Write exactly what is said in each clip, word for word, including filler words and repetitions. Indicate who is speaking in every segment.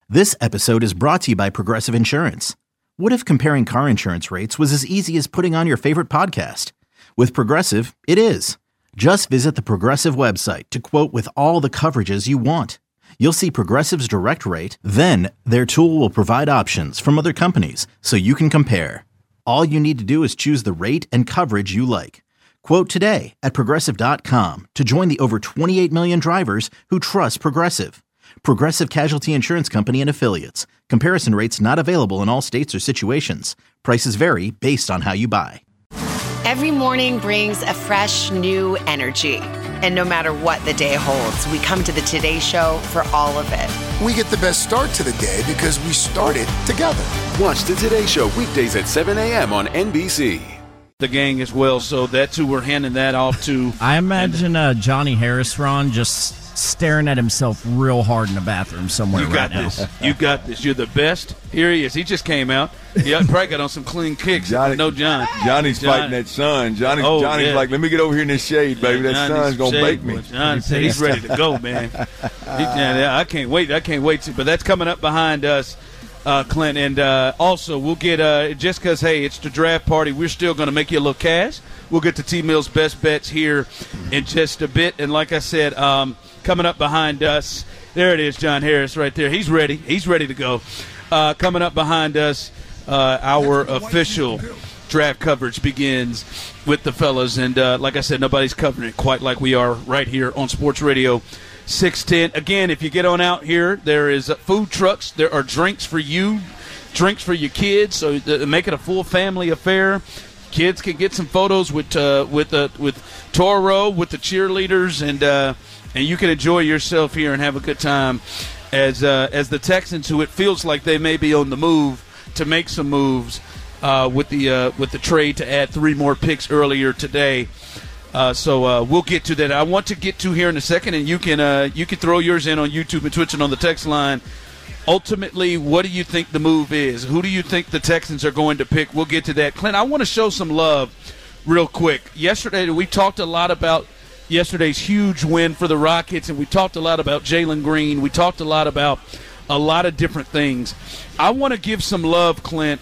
Speaker 1: This episode is brought to you by Progressive Insurance. What if comparing car insurance rates was as easy as putting on your favorite podcast? With Progressive, it is. Just visit the Progressive website to quote with all the coverages you want. You'll see Progressive's direct rate, then their tool will provide options from other companies so you can compare. All you need to do is choose the rate and coverage you like. Quote today at Progressive dot com to join the over twenty-eight million drivers who trust Progressive. Progressive Casualty Insurance Company and Affiliates. Comparison rates not available in all states or situations. Prices vary based on how you buy.
Speaker 2: Every morning brings a fresh, new energy. And no matter what the day holds, we come to the Today Show for all of it.
Speaker 3: We get the best start to the day because we started together.
Speaker 4: Watch the Today Show weekdays at seven a.m. on N B C.
Speaker 5: The gang as well, so that's who we're handing that off to.
Speaker 6: I imagine uh, Johnny Harris, Ron, just staring at himself real hard in the bathroom somewhere
Speaker 5: you got
Speaker 6: right
Speaker 5: this.
Speaker 6: now.
Speaker 5: You got this. You're the best. Here he is. He just came out. He probably got on some clean kicks.
Speaker 7: Johnny,
Speaker 5: no, John.
Speaker 7: Johnny's
Speaker 5: John.
Speaker 7: fighting that sun. Johnny,
Speaker 5: Oh,
Speaker 7: Johnny's
Speaker 5: yeah.
Speaker 7: like, let me get over here in this shade, baby.
Speaker 5: Yeah,
Speaker 7: that
Speaker 5: John
Speaker 7: sun's
Speaker 5: needs
Speaker 7: going to
Speaker 5: some
Speaker 7: bake
Speaker 5: shade,
Speaker 7: me.
Speaker 5: boy. John said he's ready to go, man. He, yeah, I can't wait. I can't wait to. But that's coming up behind us, uh, Clint. And uh, also, we'll get, uh, just because, hey, it's the draft party, we're still going to make you a little cash. We'll get to T-Mill's best bets here in just a bit. And like I said, um, coming up behind us, there it is, John Harris right there. He's ready. He's ready to go. Uh, coming up behind us, uh, our official draft coverage begins with the fellas. And uh, like I said, nobody's covering it quite like we are right here on Sports Radio six ten. Again, if you get on out here, there is uh, food trucks. There are drinks for you, drinks for your kids. So uh, make it a full family affair. Kids can get some photos with uh, with uh, with Toro, with the cheerleaders, and uh, and you can enjoy yourself here and have a good time as uh, as the Texans, who it feels like they may be on the move to make some moves uh, with the uh, with the trade to add three more picks earlier today. Uh, so uh, we'll get to that. I want to get to here in a second, and you can uh, you can throw yours in on YouTube and Twitch and on the text line. Ultimately, what do you think the move is? Who do you think the Texans are going to pick? We'll get to that. Clint, I want to show some love real quick. Yesterday, we talked a lot about yesterday's huge win for the Rockets, and we talked a lot about Jalen Green. We talked a lot about a lot of different things. I want to give some love, Clint,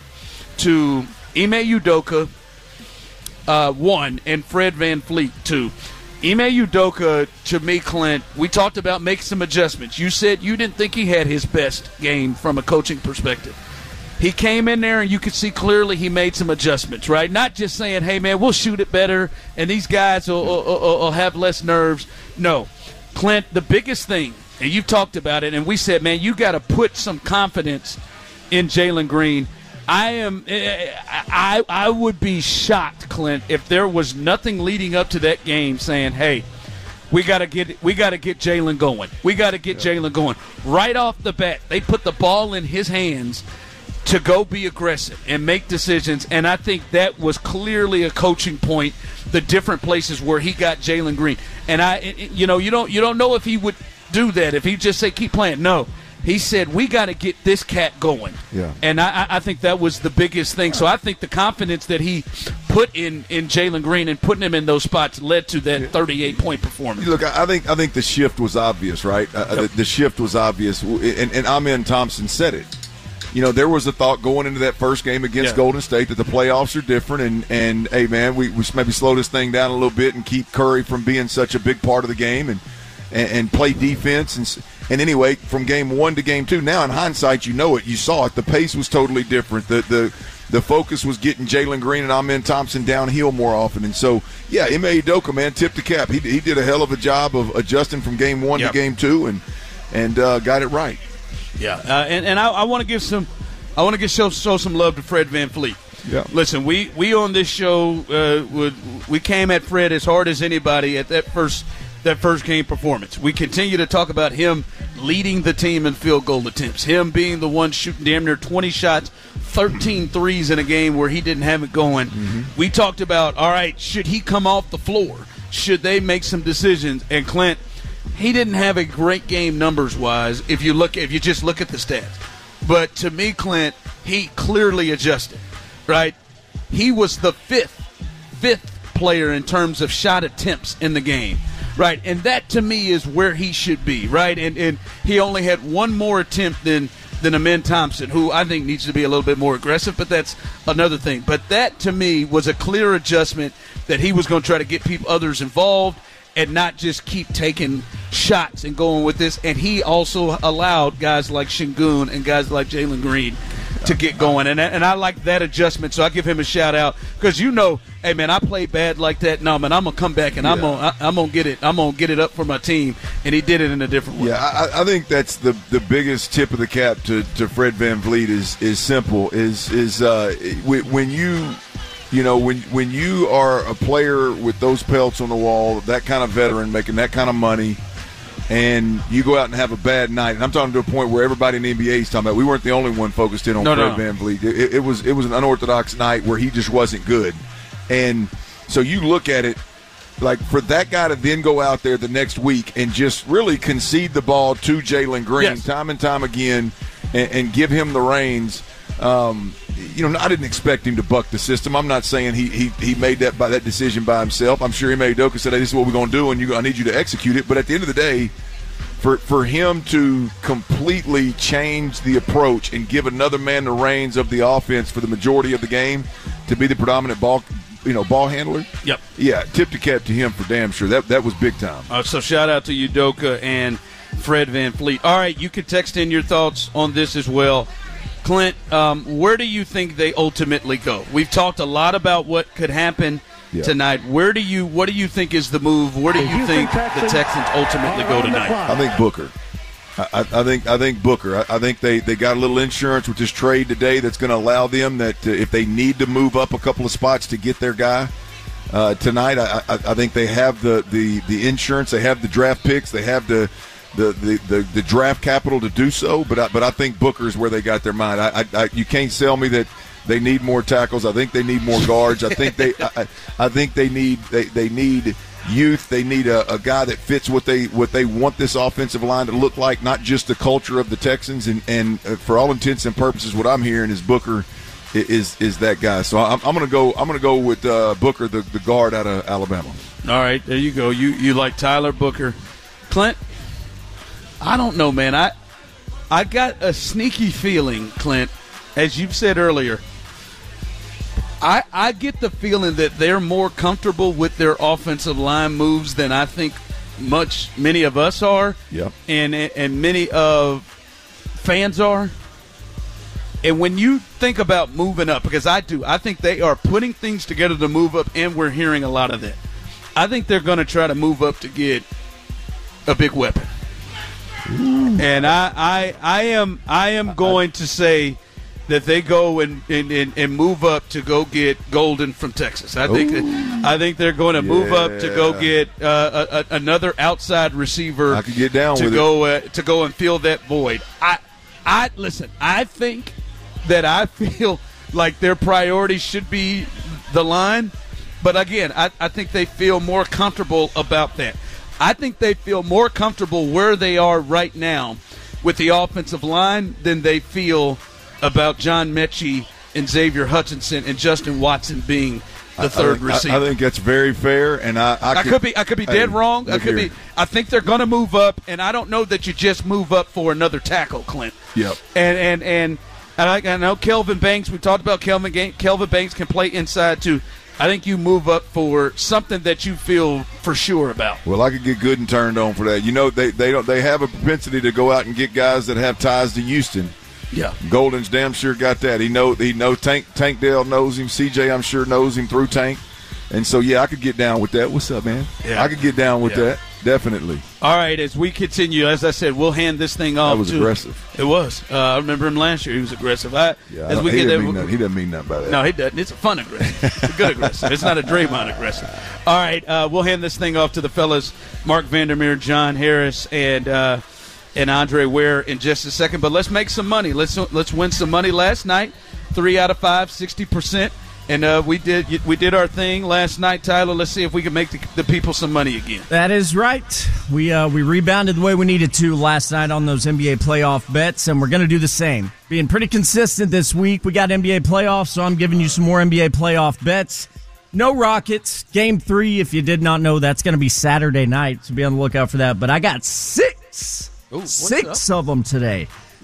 Speaker 5: to Ime Udoka, uh, one, and Fred VanVleet, two. Ime Udoka, to me, Clint, we talked about make some adjustments. You said you didn't think he had his best game from a coaching perspective. He came in there, and you could see clearly he made some adjustments, right? Not just saying, hey, man, we'll shoot it better, and these guys will, will, will, will have less nerves. No. Clint, the biggest thing, and you've talked about it, and we said, man, you got to put some confidence in Jalen Green. I am. I I would be shocked, Clint, if there was nothing leading up to that game saying, "Hey, we got to get we got to get Jalen going. We got to get yeah. Jalen going." Right off the bat, they put the ball in his hands to go be aggressive and make decisions, and I think that was clearly a coaching point. The different places where he got Jalen Green, and I, you know, you don't you don't know if he would do that if he just say keep playing. No. He said, we got to get this cat going. Yeah. And I, I think that was the biggest thing. So I think the confidence that he put in, in Jalen Green and putting him in those spots led to that thirty-eight point performance.
Speaker 7: Look, I think I think the shift was obvious, right? Uh, yep. the, the shift was obvious. And, and Amen Thompson said it. You know, there was a thought going into that first game against yeah. Golden State that the playoffs are different. And, and hey, man, we, we maybe slow this thing down a little bit and keep Curry from being such a big part of the game and, and, and play defense and – And anyway, from game one to game two, now in hindsight, you know it. You saw it. The pace was totally different. The the, the focus was getting Jalen Green and Amen Thompson downhill more often. And so, yeah, Ime Udoka, man, tip the cap. He he did a hell of a job of adjusting from game one yep. to game two and and uh, got it right.
Speaker 5: Yeah, uh, and and I, I want to give some, I want to give show, show some love to Fred VanVleet. Yeah. Listen, we, we on this show uh, would we came at Fred as hard as anybody at that first. that first game performance. We continue to talk about him leading the team in field goal attempts, him being the one shooting damn near twenty shots, thirteen threes in a game where he didn't have it going. Mm-hmm. We talked about, all right, should he come off the floor? Should they make some decisions? And Clint, he didn't have a great game numbers-wise if you look if you just look at the stats. But to me, Clint, he clearly adjusted, right? He was the fifth, fifth player in terms of shot attempts in the game. Right, and that to me is where he should be, right? And and he only had one more attempt than than Amen Thompson, who I think needs to be a little bit more aggressive, but that's another thing. But that, to me, was a clear adjustment that he was going to try to get people, others involved and not just keep taking shots and going with this. And he also allowed guys like Şengün and guys like Jalen Green to get going. And, and I like that adjustment, so I give him a shout-out because, you know, hey, man, I played bad like that. No, man, I'm going to come back and yeah. I'm going to I'm gonna get it. I'm going to get it up for my team. And he did it in a different way.
Speaker 7: Yeah, I, I think that's the, the biggest tip of the cap to, to Fred VanVleet is is simple, is is uh, when you – You know, when when you are a player with those pelts on the wall, that kind of veteran making that kind of money, and you go out and have a bad night, and I'm talking to a point where everybody in the N B A is talking about, we weren't the only one focused in on
Speaker 5: no,
Speaker 7: Fred
Speaker 5: no.
Speaker 7: VanVleet. It, it was it was an unorthodox night where he just wasn't good. And so you look at it, like for that guy to then go out there the next week and just really concede the ball to Jalen Green
Speaker 5: yes.
Speaker 7: time and time again and, and give him the reins. Um, you know, I didn't expect him to buck the system. I'm not saying he he, he made that by that decision by himself. I'm sure he made Udoka said, hey, this is what we're going to do, and you, I need you to execute it. But at the end of the day, for for him to completely change the approach and give another man the reins of the offense for the majority of the game to be the predominant ball, you know, ball handler.
Speaker 5: Yep.
Speaker 7: Yeah, tip the cap to him for damn sure. That that was big time.
Speaker 5: Uh, so shout out to Udoka and Fred VanVleet. All right, you can text in your thoughts on this as well. Clint, um, where do you think they ultimately go? We've talked a lot about what could happen yeah. tonight. Where do you, what do you think is the move? Where do you think the Texans ultimately go tonight?
Speaker 7: I think Booker. I, I think I think Booker. I, I think they, they got a little insurance with this trade today that's going to allow them that uh, if they need to move up a couple of spots to get their guy uh, tonight, I, I, I think they have the, the, the insurance. They have the draft picks. They have the The, the, the, the draft capital to do so, but I, but I think Booker is where they got their mind. I, I, I you can't sell me that they need more tackles. I think they need more guards. I think they I, I think they need they, they need youth. They need a, a guy that fits what they what they want this offensive line to look like, not just the culture of the Texans. And, and for all intents and purposes, what I'm hearing is Booker is is that guy. So I'm, I'm gonna go I'm gonna go with uh, Booker, the, the guard out of Alabama.
Speaker 5: All right, there you go. You you like Tyler Booker, Clint? I don't know, man. I I got a sneaky feeling, Clint, as you've said earlier. I I get the feeling that they're more comfortable with their offensive line moves than I think much many of us are.
Speaker 7: Yep.
Speaker 5: And and many of fans are. And when you think about moving up, because I do, I think they are putting things together to move up, and we're hearing a lot of that. I think they're going to try to move up to get a big weapon. Ooh. And I, I, I am, I am going to say that they go and, and, and move up to go get Golden from Texas. I think, that, I think they're going to move
Speaker 7: yeah.
Speaker 5: up to go get uh, a, a, another outside receiver.
Speaker 7: I could get down
Speaker 5: to
Speaker 7: with
Speaker 5: go
Speaker 7: it.
Speaker 5: Uh, to go and fill that void. I, I listen. I think that I feel like their priority should be the line, but again, I, I think they feel more comfortable about that. I think they feel more comfortable where they are right now with the offensive line than they feel about John Mechie and Xavier Hutchinson and Justin Watson being the third
Speaker 7: I,
Speaker 5: receiver.
Speaker 7: I, I think that's very fair, and I, I,
Speaker 5: I
Speaker 7: could,
Speaker 5: could be I could be dead
Speaker 7: hey,
Speaker 5: wrong. I could
Speaker 7: here.
Speaker 5: be. I think they're going to move up, and I don't know that you just move up for another tackle, Clint.
Speaker 7: Yep.
Speaker 5: And and and, and I, I know Kelvin Banks. We talked about Kelvin. Kelvin Banks can play inside too. I think you move up for something that you feel for sure about.
Speaker 7: Well, I could get good and turned on for that. You know, they they don't they have a propensity to go out and get guys that have ties to Houston.
Speaker 5: Yeah,
Speaker 7: Golden's damn sure got that. He know he know Tank Tank Dale knows him. C J I'm sure knows him through Tank, and so yeah, I could get down with that. What's up, man?
Speaker 5: Yeah.
Speaker 7: I could get down with
Speaker 5: yeah.
Speaker 7: that. Definitely.
Speaker 5: All right, as we continue, as I said, we'll hand this thing off.
Speaker 7: That was
Speaker 5: to,
Speaker 7: aggressive.
Speaker 5: It was. Uh, I remember him last year. He was aggressive. I,
Speaker 7: yeah,
Speaker 5: as
Speaker 7: I
Speaker 5: we
Speaker 7: he,
Speaker 5: get
Speaker 7: didn't
Speaker 5: there,
Speaker 7: mean he doesn't mean nothing by that.
Speaker 5: No, he doesn't. It's a fun aggressive. It's a good aggressive. It's not a Draymond aggressive. All right, uh, we'll hand this thing off to the fellas, Mark Vandermeer, John Harris, and uh, and Andre Ware in just a second. But let's make some money. Let's let's win some money. Last night, three out of five, sixty percent. And uh, we did we did our thing last night, Tyler. Let's see if we can make the, the people some money again.
Speaker 6: That is right. We uh, we rebounded the way we needed to last night on those N B A playoff bets, and we're going to do the same. Being pretty consistent this week. We got N B A playoffs, so I'm giving you some more N B A playoff bets. No Rockets. Game three, if you did not know, that's going to be Saturday night, so be on the lookoot for that. But I got six,
Speaker 5: Ooh,
Speaker 6: six of them today.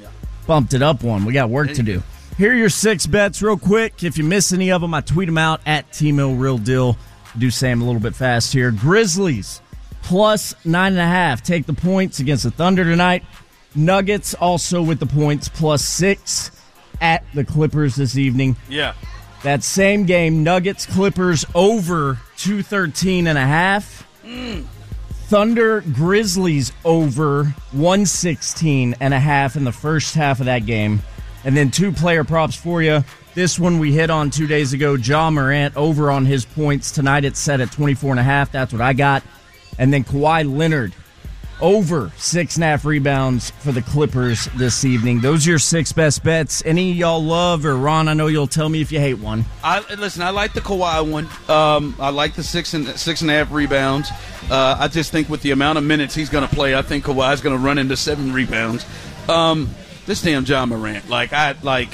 Speaker 6: bumped it up one. We got work to do. Here are your six bets real quick. If you miss any of them, I tweet them out at T-Mill Real Deal. Do say them a little bit fast here. Grizzlies plus nine and a half. Take the points against the Thunder tonight. Nuggets also with the points plus six at the Clippers this evening.
Speaker 5: Yeah.
Speaker 6: That same game, Nuggets Clippers over two thirteen and a half.
Speaker 5: Mm.
Speaker 6: Thunder Grizzlies over one sixteen and a half in the first half of that game. And then two player props for you. This one we hit on two days ago. Ja Morant over on his points. Tonight it's set at twenty-four and a half. That's what I got. And then Kawhi Leonard over six and a half rebounds for the Clippers this evening. Those are your six best bets. Any y'all love, or Ron, I know you'll tell me if you hate one.
Speaker 5: I listen, I like the Kawhi one. Um, I like the six and six and a half rebounds. Uh, I just think with the amount of minutes he's going to play, I think Kawhi's going to run into seven rebounds. Um, this damn Ja Morant, like I like.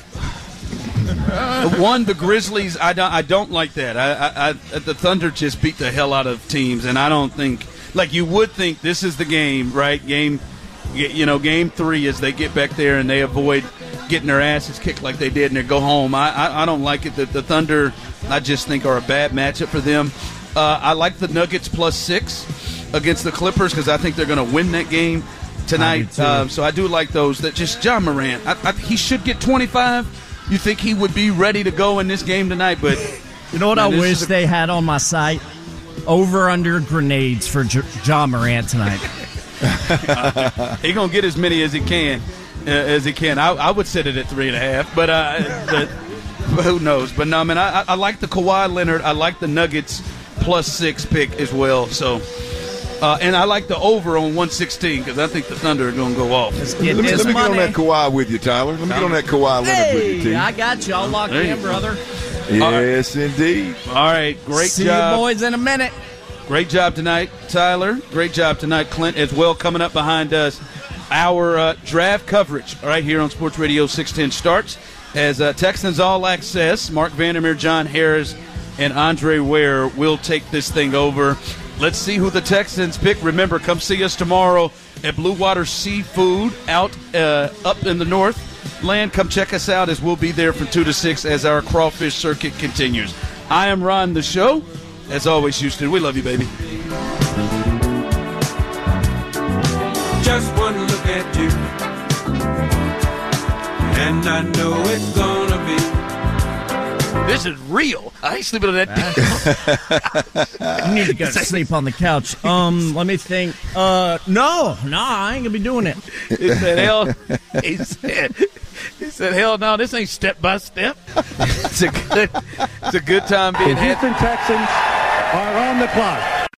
Speaker 5: One, the Grizzlies, I don't, I don't like that. I, I, I, the Thunder just beat the hell out of teams, and I don't think, like you would think this is the game, right? Game, you know, game three as they get back there and they avoid getting their asses kicked like they did and they go home. I, I, I don't like it. The, the Thunder, I just think, are a bad matchup for them. Uh, I like the Nuggets plus six against the Clippers because I think they're going to win that game tonight. I uh, so I do like those. That just Ja Morant, I, I, he should get twenty-five. You think he would be ready to go in this game tonight, but
Speaker 6: you know what
Speaker 5: man,
Speaker 6: I wish a- they had on my site? Over under grenades for J- Ja Morant tonight.
Speaker 5: uh, he gonna get as many as he can, uh, as he can. I, I would set it at three and a half, but, uh, but, but who knows? But no, man, I, I like the Kawhi Leonard. I like the Nuggets plus six pick as well. So. Uh, and I like the over on one sixteen because I think the Thunder are going to go off.
Speaker 6: Let's
Speaker 7: get let me,
Speaker 6: this
Speaker 7: let me get on
Speaker 6: money.
Speaker 7: that Kawhi with you, Tyler. Let me get on that Kawhi Leonard
Speaker 6: hey,
Speaker 7: with you, T.
Speaker 6: I got you. I'll lock
Speaker 5: There
Speaker 6: in,
Speaker 5: you
Speaker 6: brother.
Speaker 7: Yes, right. Indeed.
Speaker 5: All right, great
Speaker 6: See
Speaker 5: job.
Speaker 6: you boys in a minute.
Speaker 5: Great job tonight, Tyler. Great job tonight, Clint, as well, coming up behind us. Our uh, draft coverage right here on Sports Radio six ten starts as uh, Texans All Access. Mark Vandermeer, John Harris, and Andre Ware will take this thing over. Let's see who the Texans pick. Remember, come see us tomorrow at Blue Water Seafood out uh, up in the north land. Come check us out as we'll be there from two to six as our crawfish circuit continues. I am Ron the Show. As always, Houston, we love you, baby.
Speaker 8: Just one look at you, and I know it's gonna be.
Speaker 5: This is real. I ain't sleeping on that.
Speaker 6: You need to go to sleep on the couch. Um, let me think. Uh, no, no, I ain't gonna be doing it.
Speaker 5: He said, "Hell," he said, "He said, hell no, this ain't step by step." It's a good, it's a good time being.
Speaker 9: The Houston Texans are on the clock.